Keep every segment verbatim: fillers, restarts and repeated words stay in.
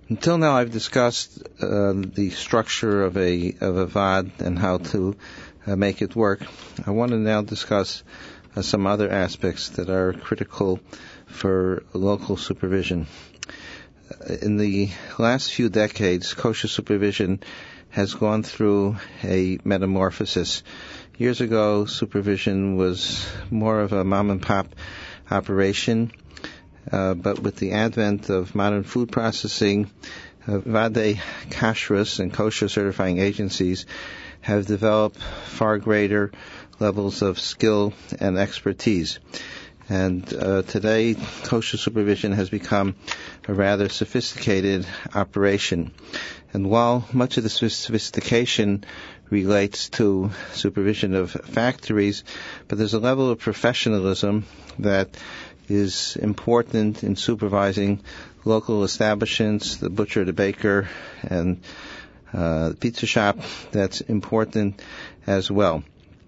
Until now, I've discussed uh, the structure of a of a V A D and how to uh, make it work. I want to now discuss uh, some other aspects that are critical for local supervision. Uh, in the last few decades, kosher supervision has gone through a metamorphosis. Years ago, supervision was more of a mom-and-pop operation. Uh, but with the advent of modern food processing, uh, Vadei Kashrus and kosher certifying agencies have developed far greater levels of skill and expertise. And uh, today, kosher supervision has become a rather sophisticated operation. And while much of the sophistication relates to supervision of factories, but there's a level of professionalism that is important in supervising local establishments, the butcher, the baker, and uh, the pizza shop. That's important as well.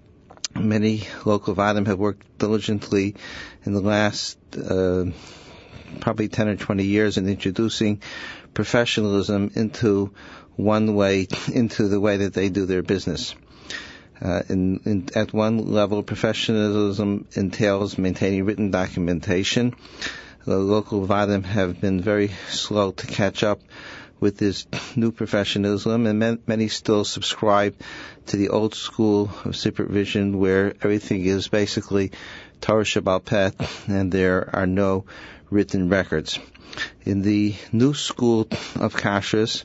Many local vadim have worked diligently in the last uh, probably ten or twenty years in introducing professionalism into one way, into the way that they do their business. Uh, in, in, at one level, professionalism entails maintaining written documentation. The local vadim have been very slow to catch up with this new professionalism, and man, many still subscribe to the old school of supervision where everything is basically Torah Sheba'al Peh and there are no written records. In the new school of kashrus,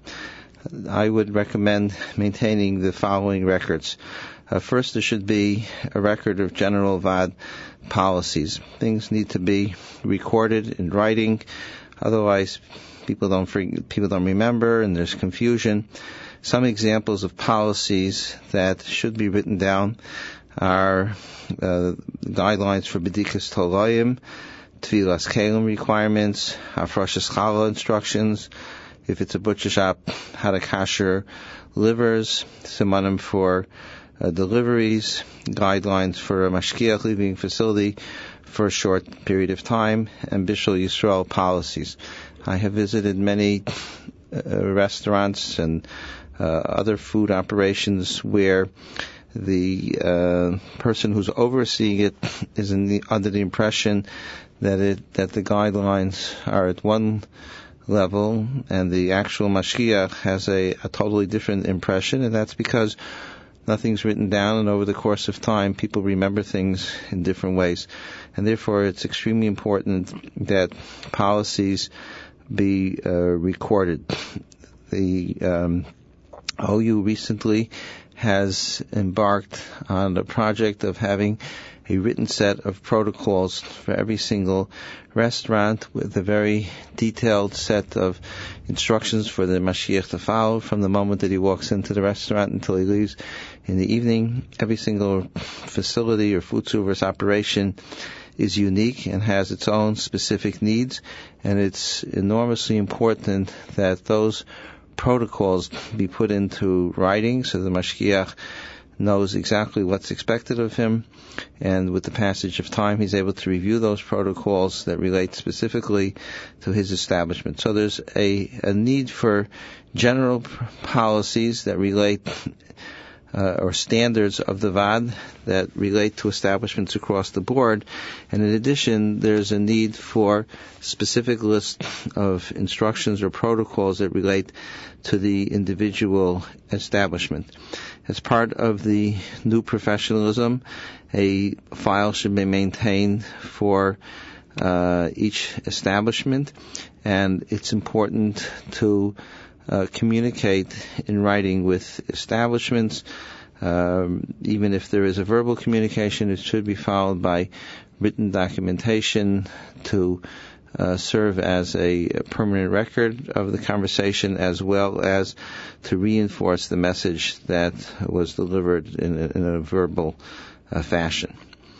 I would recommend maintaining the following records. Uh, first, there should be a record of general V A D policies. Things need to be recorded in writing, otherwise people don't people don't remember and there's confusion. Some examples of policies that should be written down are uh, guidelines for B'dikas Tolayim, Tvilas Kelim requirements, Hafrashas Challah instructions. If it's a butcher shop, how to kasher livers, simanim for Uh, deliveries, guidelines for a mashkiach leaving facility for a short period of time, and Bishul Yisrael policies. I have visited many uh, restaurants and uh, other food operations where the uh, person who's overseeing it is in the, under the impression that it that the guidelines are at one level and the actual mashkiach has a, a totally different impression, and that's because nothing's written down, and over the course of time, people remember things in different ways. And therefore, it's extremely important that policies be uh, recorded. The um, O U recently has embarked on the project of having a written set of protocols for every single restaurant with a very detailed set of instructions for the Mashiach to follow from the moment that he walks into the restaurant until he leaves in the evening. Every single facility or food service operation is unique and has its own specific needs, and it's enormously important that those protocols be put into writing so the Mashkiach knows exactly what's expected of him, and with the passage of time he's able to review those protocols that relate specifically to his establishment. So there's a, a need for general policies that relate uh, or standards of the V A D that relate to establishments across the board, and in addition there's a need for specific lists of instructions or protocols that relate to the individual establishment. As part of the new professionalism, a file should be maintained for uh, each establishment, and it's important to uh, communicate in writing with establishments. Um, even if there is a verbal communication, it should be followed by written documentation to Uh, serve as a permanent record of the conversation, as well as to reinforce the message that was delivered in a, in a verbal uh, fashion.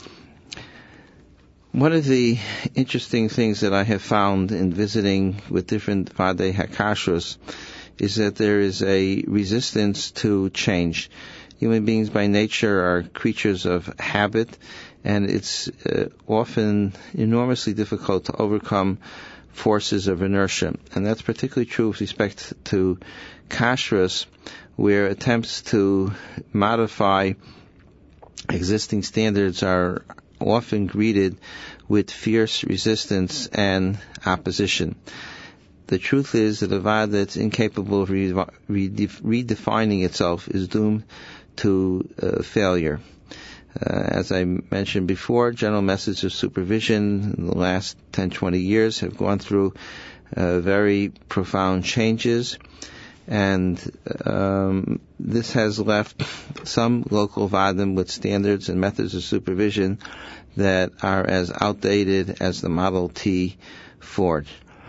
One of the interesting things that I have found in visiting with different Vadei HaKashrus is that there is a resistance to change. Human beings by nature are creatures of habit, and it's uh, often enormously difficult to overcome forces of inertia. And that's particularly true with respect to kashrus, where attempts to modify existing standards are often greeted with fierce resistance and opposition. The truth is that a Vaad that's incapable of re- redef- redefining itself is doomed to uh, failure. Uh, as I mentioned before, general methods of supervision in the last ten, twenty years have gone through uh, very profound changes, and um, this has left some local Vaadim with standards and methods of supervision that are as outdated as the Model T Ford.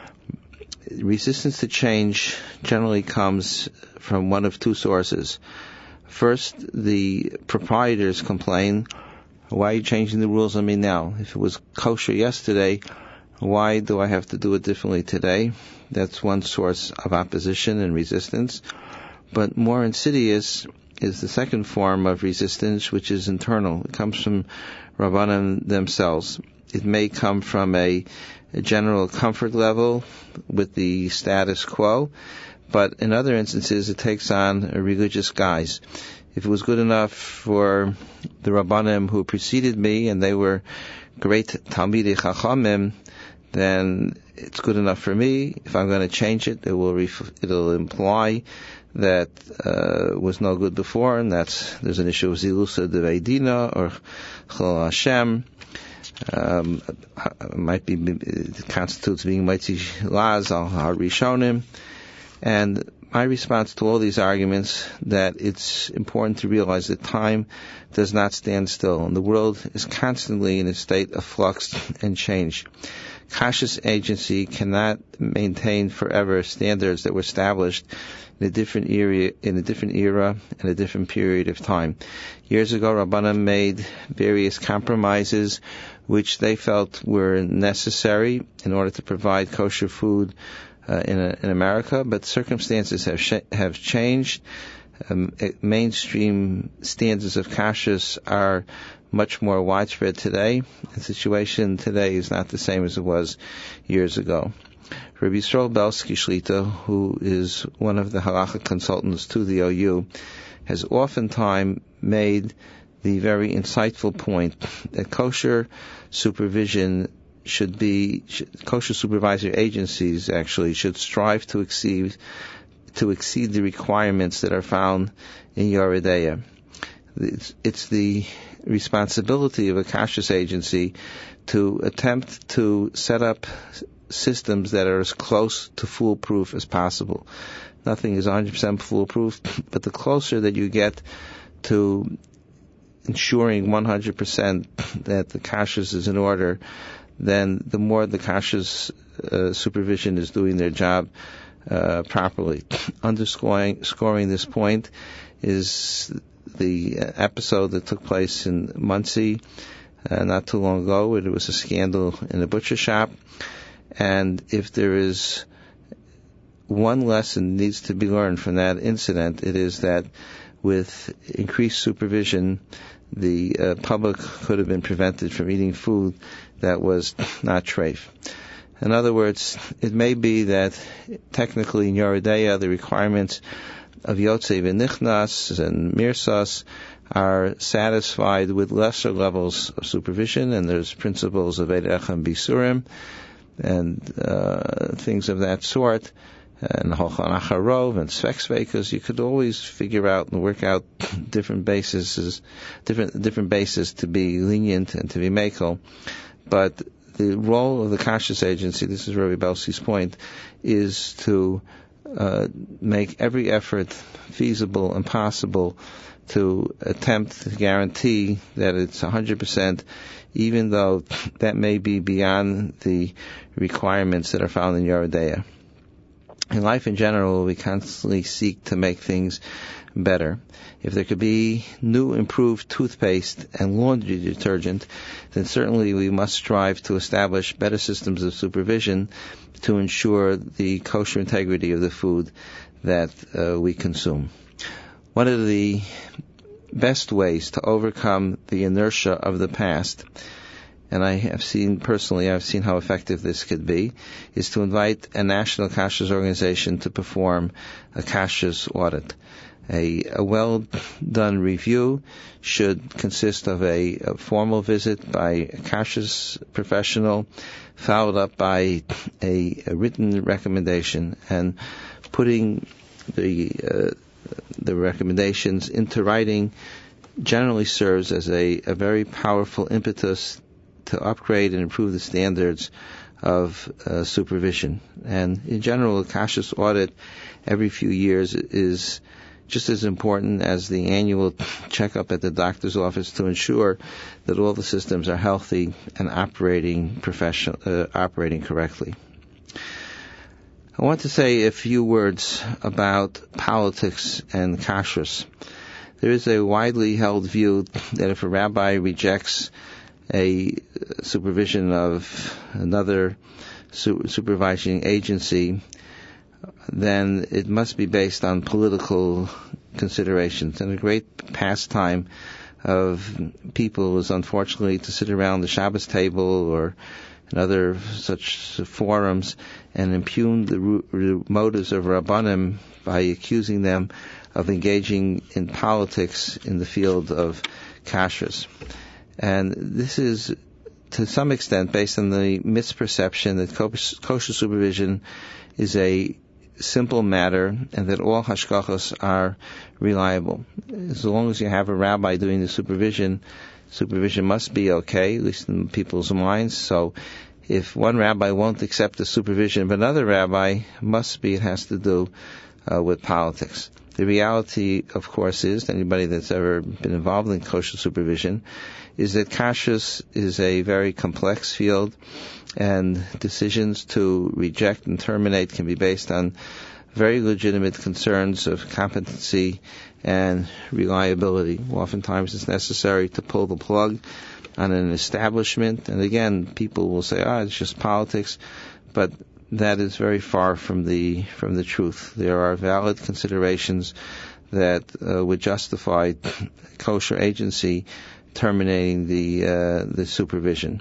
Resistance to change generally comes from one of two sources. First, the proprietors complain, why are you changing the rules on me now? If it was kosher yesterday, why do I have to do it differently today? That's one source of opposition and resistance. But more insidious is the second form of resistance, which is internal. It comes from Rabbanim themselves. It may come from a, a general comfort level with the status quo, but in other instances it takes on a religious guise. If it was good enough for the Rabbanim who preceded me and they were great Talmidei Chachamim, then it's good enough for me. If I'm going to change it, it will ref- it'll imply that uh, was no good before, and that's there's an issue of Zilusa Devei Dina or Chol Hashem. Um, might be it constitutes being Mitzi Laz al Harishonim. And my response to all these arguments that it's important to realize that time does not stand still, and the world is constantly in a state of flux and change. Kashrus agency cannot maintain forever standards that were established in a different era, in a different era and a different period of time. Years ago, Rabbanim made various compromises which they felt were necessary in order to provide kosher food uh, in, a, in America, but circumstances have sh- have changed. Um, mainstream standards of kashrus are much more widespread today. The situation today is not the same as it was years ago. Rabbi Yisrael Belsky Shlita, who is one of the halacha consultants to the O U, has oftentimes made the very insightful point that kosher supervision should be, should, kosher supervisory agencies actually should strive to exceed to exceed the requirements that are found in Yoreh De'ah. It's, it's the responsibility of a kashrus agency to attempt to set up systems that are as close to foolproof as possible. Nothing is one hundred percent foolproof, but the closer that you get to ensuring one hundred percent that the kashrus is in order, then the more the kashrus uh, supervision is doing their job uh, properly. Underscoring scoring this point is the episode that took place in Monsey uh, not too long ago, where there was a scandal in a butcher shop. And if there is one lesson needs to be learned from that incident, it is that with increased supervision, the uh, public could have been prevented from eating food that was not treif. In other words, it may be that technically in Yoreh De'ah the requirements of Yotzei v'Nichnas and Mirsas are satisfied with lesser levels of supervision, and there's principles of Eirech and Bisurim and uh, things of that sort, and Holchan Acharov and Svek you could always figure out and work out different bases, different different bases to be lenient and to be makel. But the role of the kashrus agency, this is Rabbi Belsky's point, is to uh, make every effort feasible and possible to attempt to guarantee that it's one hundred percent, even though that may be beyond the requirements that are found in Yoreh De'ah. In life in general, we constantly seek to make things better. If there could be new improved toothpaste and laundry detergent, then certainly we must strive to establish better systems of supervision to ensure the kosher integrity of the food that uh, we consume. One of the best ways to overcome the inertia of the past and I have seen personally, I've seen how effective this could be, is to invite a national kashrus organization to perform a kashrus audit. A, a well-done review should consist of a, a formal visit by a kashrus professional, followed up by a, a written recommendation, and putting the uh, the recommendations into writing generally serves as a, a very powerful impetus to upgrade and improve the standards of uh, supervision. And in general, a kashrus audit every few years is just as important as the annual checkup at the doctor's office to ensure that all the systems are healthy and operating professional, uh, operating correctly. I want to say a few words about politics and kashrus. There is a widely held view that if a rabbi rejects a supervision of another su- supervising agency, then it must be based on political considerations. And a great pastime of people is unfortunately to sit around the Shabbos table or in other such forums and impugn the ru- motives of Rabbanim by accusing them of engaging in politics in the field of kashrus. And this is to some extent based on the misperception that kosher supervision is a simple matter and that all hashgachos are reliable. As long as you have a rabbi doing the supervision, supervision must be okay, at least in people's minds. So if one rabbi won't accept the supervision of another rabbi, must be it has to do uh, with politics. The reality, of course, is, anybody that's ever been involved in kosher supervision, is that kashrus is a very complex field, and decisions to reject and terminate can be based on very legitimate concerns of competency and reliability. Oftentimes it's necessary to pull the plug on an establishment, and again, people will say, ah, it's just politics, but that is very far from the from the truth. There are valid considerations that uh, would justify kosher agency terminating the uh, the supervision.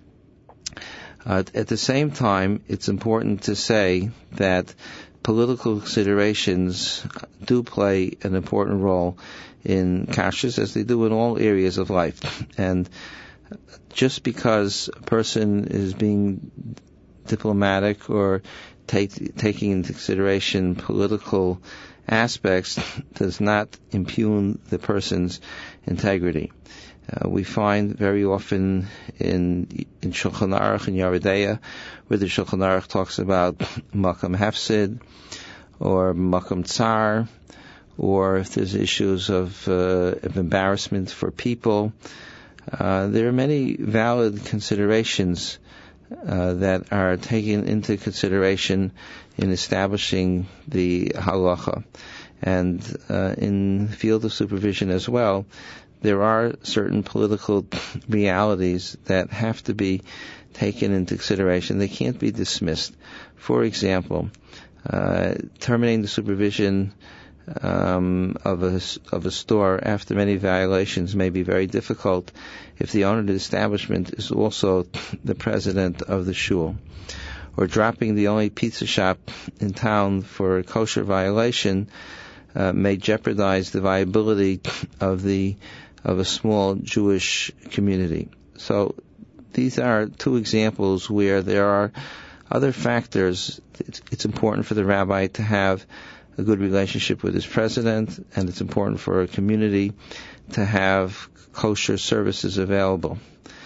Uh, at the same time, it's important to say that political considerations do play an important role in kashrus, as they do in all areas of life. And just because a person is being diplomatic or take, taking into consideration political aspects does not impugn the person's integrity. Uh, we find very often in in Shulchan Aruch and Yoreh De'ah, where the Shulchan Aruch talks about makam hefsid or makam tsar, or if there's issues of, uh, of embarrassment for people. Uh, there are many valid considerations uh, that are taken into consideration in establishing the halacha. And uh, in the field of supervision as well, there are certain political realities that have to be taken into consideration. They can't be dismissed. For example, uh, terminating the supervision um, of a of a store after many violations may be very difficult if the owner of the establishment is also the president of the shul. Or dropping the only pizza shop in town for a kosher violation uh, may jeopardize the viability of the of a small Jewish community. So these are two examples where there are other factors. It's, it's important for the rabbi to have a good relationship with his president, and it's important for a community to have kosher services available.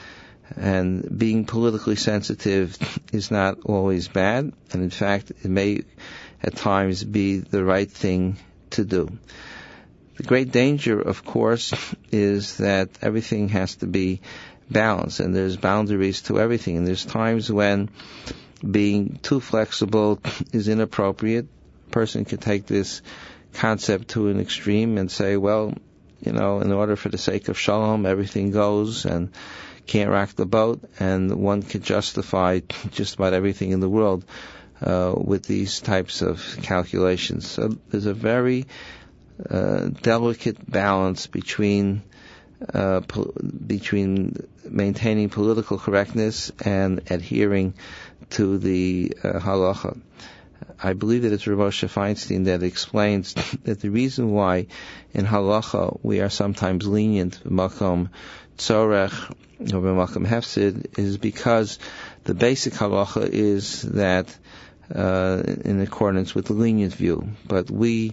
And being politically sensitive is not always bad, and in fact, it may at times be the right thing to do. The great danger, of course, is that everything has to be balanced, and there's boundaries to everything. And there's times when being too flexible is inappropriate. A person could take this concept to an extreme and say, well, you know, in order for the sake of shalom, everything goes and can't rock the boat, and one could justify just about everything in the world uh, with these types of calculations. So there's a very Uh, delicate balance between uh, po- between maintaining political correctness and adhering to the uh, halacha. I believe that it's Rav Moshe Feinstein that explains that the reason why in halacha we are sometimes lenient b'makom tzorech or b'makom hefsid is because the basic halacha is that uh, in accordance with the lenient view, but we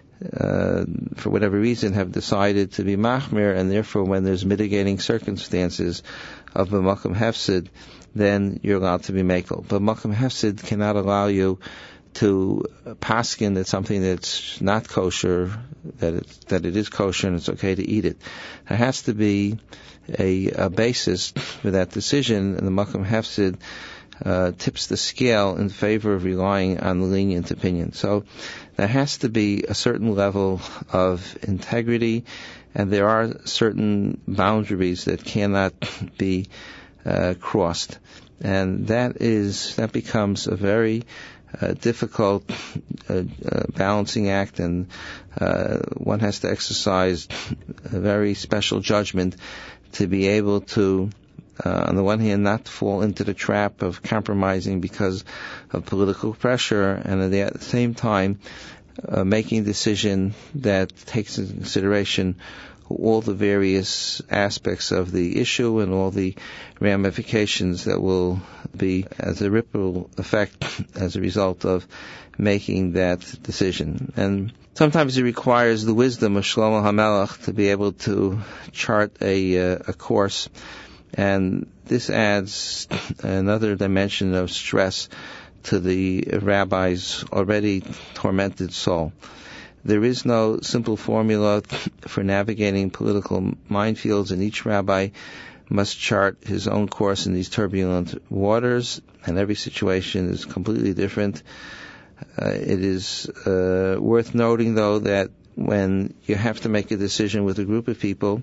uh, for whatever reason have decided to be machmir, and therefore when there's mitigating circumstances of b'makom hefsid, then you're allowed to be mekel. But b'makom hefsid cannot allow you to paskin that something that's not kosher, that it, that it is kosher and it's okay to eat it. There has to be a, a basis for that decision, and the makom hefsid uh, tips the scale in favor of relying on the lenient opinion. So there has to be a certain level of integrity, and there are certain boundaries that cannot be uh, crossed, and that is that becomes a very Uh, difficult uh, uh, balancing act, and uh, one has to exercise a very special judgment to be able to, uh, on the one hand, not fall into the trap of compromising because of political pressure, and at the, at the same time uh, making a decision that takes into consideration all the various aspects of the issue and all the ramifications that will be as a ripple effect as a result of making that decision. And sometimes it requires the wisdom of Shlomo HaMelech to be able to chart a, uh, a course, and this adds another dimension of stress to the rabbi's already tormented soul. There is no simple formula for navigating political minefields, and each rabbi must chart his own course in these turbulent waters, and every situation is completely different. Uh, it is uh, worth noting, though, that when you have to make a decision with a group of people,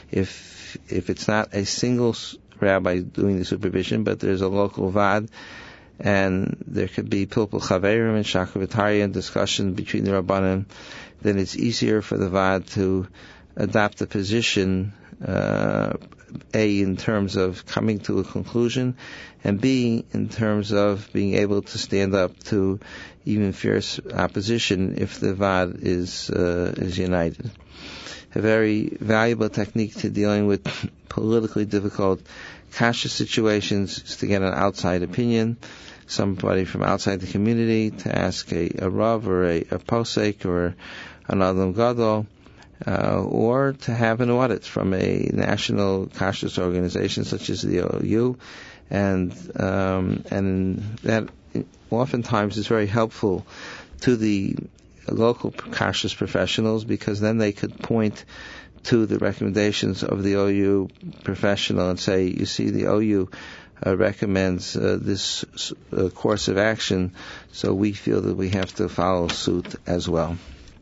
if if it's not a single rabbi doing the supervision, but there's a local vad, and there could be pilpul chaverim and shakavatariya and discussion between the rabbanim, then it's easier for the vad to adopt a position, uh, A, in terms of coming to a conclusion, and B, in terms of being able to stand up to even fierce opposition if the vad is uh, is united. A very valuable technique to dealing with politically difficult kasha situations is to get an outside opinion, somebody from outside the community, to ask a, a rav or a, a posek or an adam gadol, uh, or to have an audit from a national kashrus organization such as the O U, and um, and that oftentimes is very helpful to the local kashrus professionals, because then they could point to the recommendations of the O U professional and say, you see, the O U Uh, recommends uh, this uh, course of action, so we feel that we have to follow suit as well.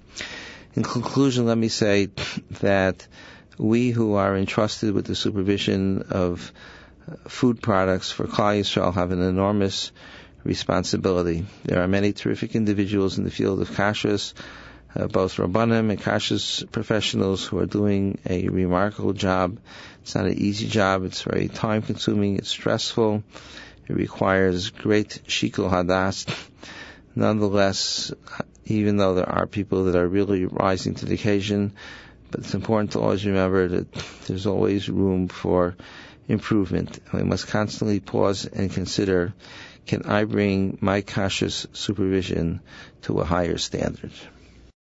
In conclusion, let me say that we who are entrusted with the supervision of uh, food products for Klal Yisrael have an enormous responsibility. There are many terrific individuals in the field of kashrus, uh, both rabbanim and kashrus professionals, who are doing a remarkable job. It's not an easy job. It's very time-consuming. It's stressful. It requires great shikul hadas. Nonetheless, even though there are people that are really rising to the occasion, but it's important to always remember that there's always room for improvement. We must constantly pause and consider, can I bring my kashrus supervision to a higher standard?